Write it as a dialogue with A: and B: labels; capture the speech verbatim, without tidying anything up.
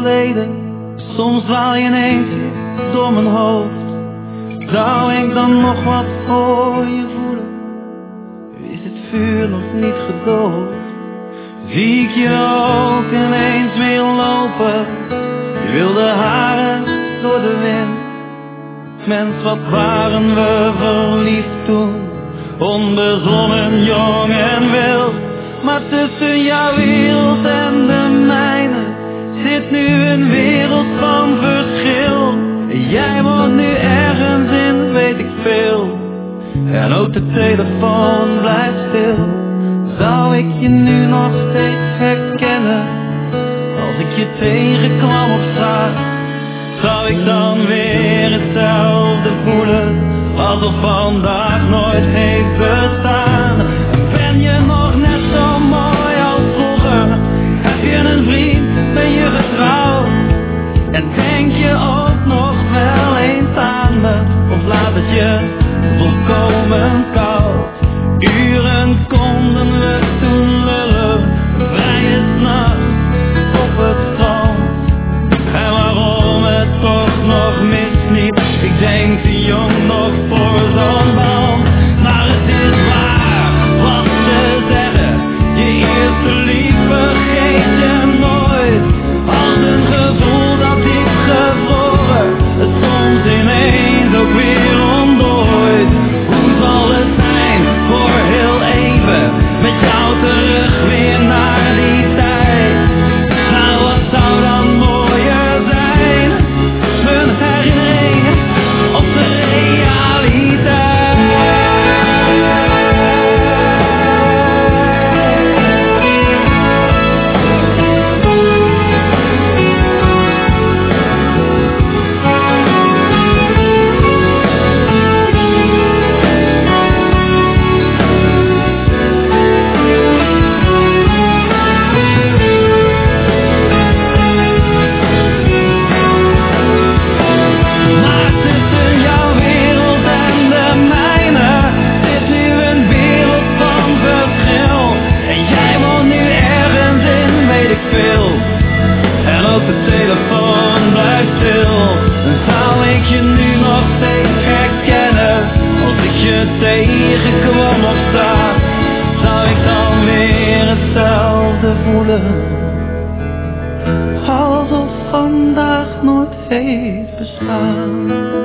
A: verleden. Soms dwaal je ineens door mijn hoofd. Zou ik dan nog wat voor je voelen? Is het vuur nog niet gedoofd? Zie ik je ook ineens weer lopen? Je wilde haren door de wind. Mens, wat waren we verliefd toen? Onbezonnen, jong en wild. Maar tussen jouw wereld en de mijne zit nu een wereld van verschil. Jij woont nu ergens in, weet ik veel. En ook de telefoon blijft stil. Zou ik je nu nog steeds herkennen? Als ik je tegenkwam op straat, zou ik dan weer hetzelfde voelen? Alsof vandaag nooit heeft bestaan. Ben je nog net zo mooi als vroeger? Heb je een vriend, ben je getrouwd? En denk je ook nog wel eens aan me? Of laat het je volkomen koud? Uren konden we toen lullen, vrije s'nachts op het strand. En waarom het toch nog misliep, ik denk te jong nog voor zo'n band. Maar het is waar, wat ze zeggen, je eerste lief vergeet je nooit. Als een gevoel dat diep gevroren, het soms ineens ook weer ontdooit. Hoe zal het zijn voor heel even, met jou terug weer naar die tijd? Nou, wat zou dan mooier zijn? Mijn herinnering op de realiteit. Maar tussen jouw wereld en de mijne zit nu een wereld van verschil. En jij woont nu ergens in, weet ik veel. En ook de telefoon blijft stil. Dan zou ik je nu nog steeds herkennen? Als ik je tegenkwam op straat, zou ik dan weer hetzelfde voelen? Alsof vandaag nooit heeft bestaan.